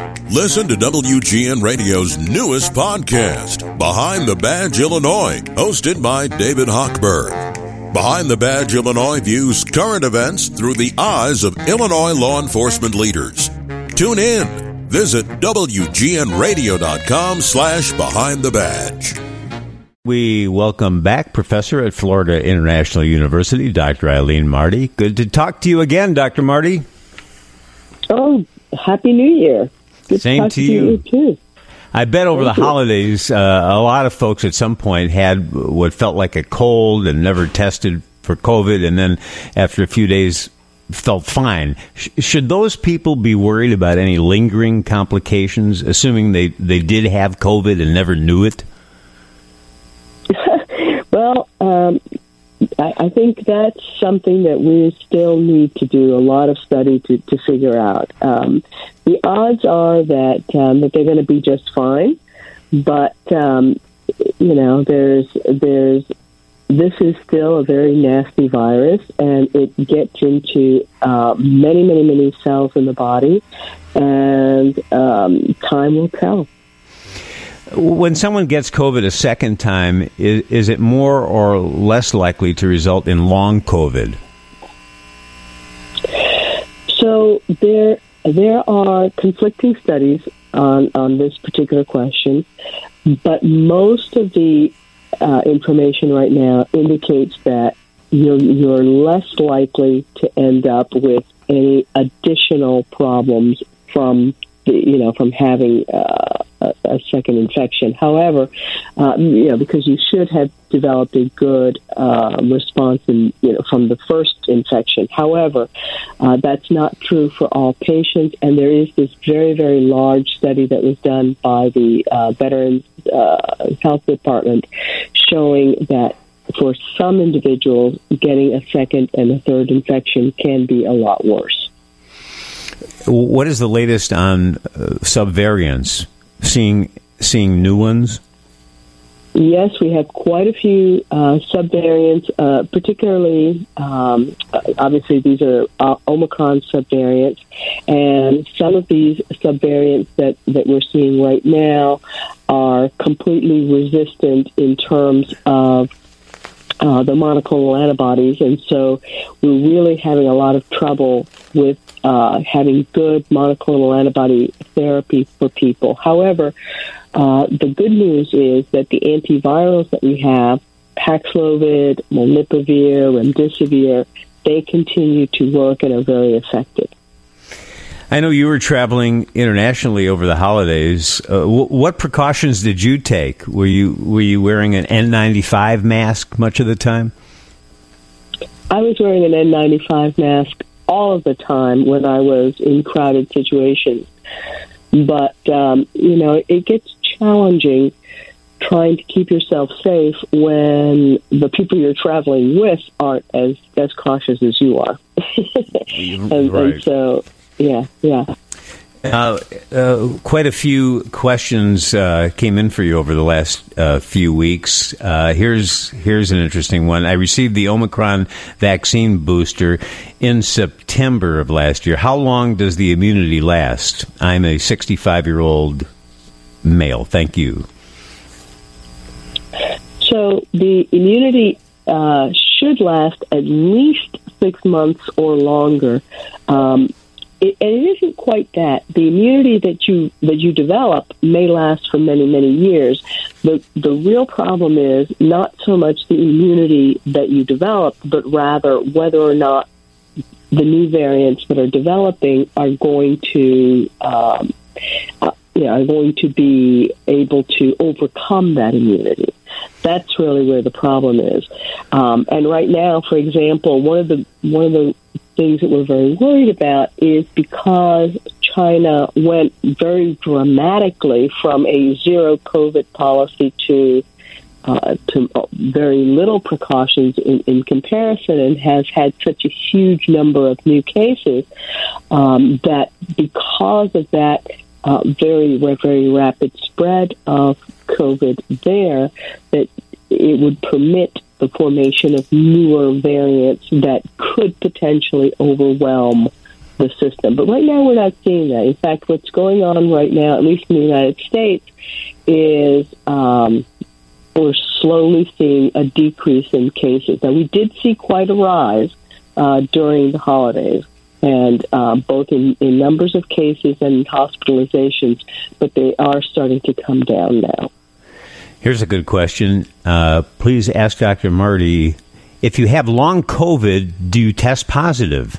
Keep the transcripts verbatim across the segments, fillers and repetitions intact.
Listen to W G N Radio's newest podcast, Behind the Badge Illinois, hosted by David Hochberg. Behind the Badge Illinois views current events through the eyes of Illinois law enforcement leaders. Tune in. Visit W G N radio dot com slash behind the badge. We welcome back Professor at Florida International University, Doctor Eileen Marty. Good to talk to you again, Doctor Marty. Oh, Happy New Year. Good Same to, to you. you too. I bet over Thank the you. holidays, uh, a lot of folks at some point had what felt like a cold and never tested for COVID, and then after a few days felt fine. Sh- should those people be worried about any lingering complications, assuming they, they did have COVID and never knew it? Well, um, I, I think that's something that we still need to do a lot of study to, to figure out. Um, the odds are that um, that they're going to be just fine, but um, you know, there's there's this is still a very nasty virus, and it gets into uh, many, many, many cells in the body, and um, time will tell. When someone gets COVID a second time, is, is it more or less likely to result in long COVID? So there there are conflicting studies on, on this particular question, but most of the uh, information right now indicates that you're, you're less likely to end up with any additional problems from the, you know, from having uh, a, a second infection. However, uh, you know, because you should have developed a good uh, response in, you know, from the first infection. However, uh, that's not true for all patients, and there is this very, very large study that was done by the uh, Veterans uh, Health Department showing that for some individuals, getting a second and a third infection can be a lot worse. What is the latest on uh, subvariants? Seeing seeing new ones? Yes, we have quite a few uh, subvariants, uh, particularly, um, obviously these are uh, Omicron subvariants, and some of these subvariants that, that we're seeing right now are completely resistant in terms of uh, the monoclonal antibodies, and so we're really having a lot of trouble with uh, having good monoclonal antibody therapy for people. However, Uh, the good news is that the antivirals that we have, Paxlovid, Molnupiravir, Remdesivir, they continue to work and are very effective. I know you were traveling internationally over the holidays. Uh, w- what precautions did you take? Were you were you wearing an N ninety-five mask much of the time? I was wearing an N ninety-five mask all of the time when I was in crowded situations. But, um, you know, it gets challenging trying to keep yourself safe when the people you're traveling with aren't as, as cautious as you are. and, right. and so, yeah, yeah. Uh, uh, quite a few questions uh, came in for you over the last uh, few weeks. Uh, here's here's an interesting one. I received the Omicron vaccine booster in September of last year. How long does the immunity last? I'm a sixty-five-year-old male. Thank you. So the immunity uh, should last at least six months or longer. Um It, and it isn't quite that. The immunity that you that you develop may last for many, many years. The the real problem is not so much the immunity that you develop, but rather whether or not the new variants that are developing are going to um, uh, you know, are going to be able to overcome that immunity. That's really where the problem is. Um, and right now, for example, one of the one of the things that we're very worried about is because China went very dramatically from a zero COVID policy to uh, to very little precautions in, in comparison, and has had such a huge number of new cases um, that because of that uh, very very rapid spread of COVID there, that it would permit the formation of newer variants that could potentially overwhelm the system. But right now we're not seeing that. In fact, what's going on right now, at least in the United States, is um, we're slowly seeing a decrease in cases. Now, we did see quite a rise uh, during the holidays, and uh, both in, in numbers of cases and hospitalizations, but they are starting to come down now. Here's a good question. Uh, please ask Doctor Marty, if you have long COVID, do you test positive?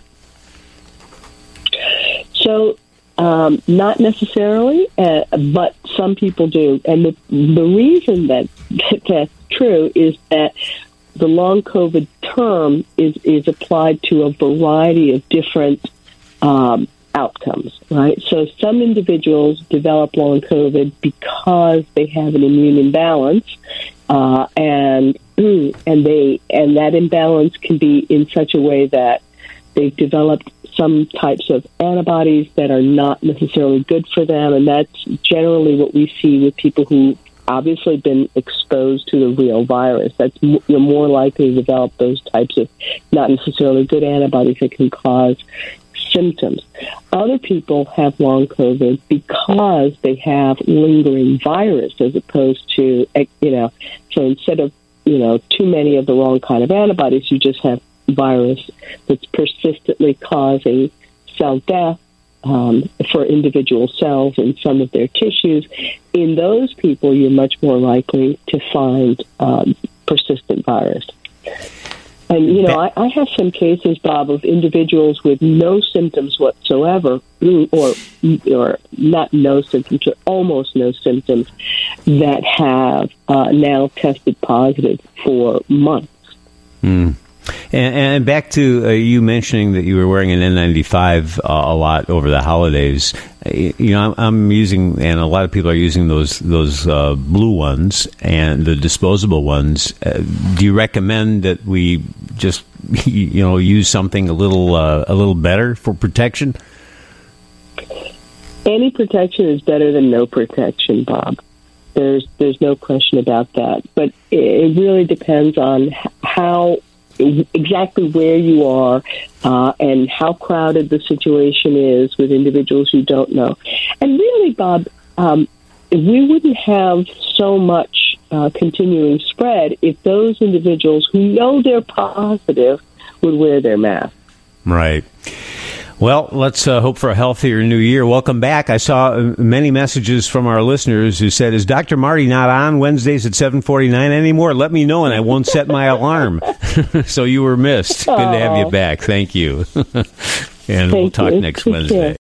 So, um, not necessarily, uh, but some people do. And the, the reason that, that that's true is that the long COVID term is, is applied to a variety of different um, outcomes, right? So some individuals develop long COVID because they have an immune imbalance, uh, and and they and that imbalance can be in such a way that they've developed some types of antibodies that are not necessarily good for them, and that's generally what we see with people who obviously been exposed to the real virus. That's you're more likely to develop those types of not necessarily good antibodies that can cause symptoms. Other people have long COVID because they have lingering virus, as opposed to, you know, so instead of, you know, too many of the wrong kind of antibodies, you just have virus that's persistently causing cell death um, for individual cells in some of their tissues. In those people, you're much more likely to find um, persistent virus. And, you know, I, I have some cases, Bob, of individuals with no symptoms whatsoever, or or not no symptoms, or almost no symptoms, that have uh, now tested positive for months. Mm. And, and back to uh, you mentioning that you were wearing an N ninety-five uh, a lot over the holidays. You know, I'm, I'm using, and a lot of people are using those those uh, blue ones and the disposable ones. Uh, do you recommend that we just, you know, use something a little uh, a little better for protection? Any protection is better than no protection, Bob. There's there's no question about that. But it really depends on how. Exactly where you are uh, and how crowded the situation is with individuals you don't know. And really, Bob, um, we wouldn't have so much uh, continuing spread if those individuals who know they're positive would wear their mask. Right. Well, let's uh, hope for a healthier new year. Welcome back. I saw many messages from our listeners who said, is Doctor Marty not on Wednesdays at seven forty-nine anymore? Let me know and I won't set my alarm. So you were missed. Good to have you back. Thank you. And Thank we'll talk you. next Wednesday.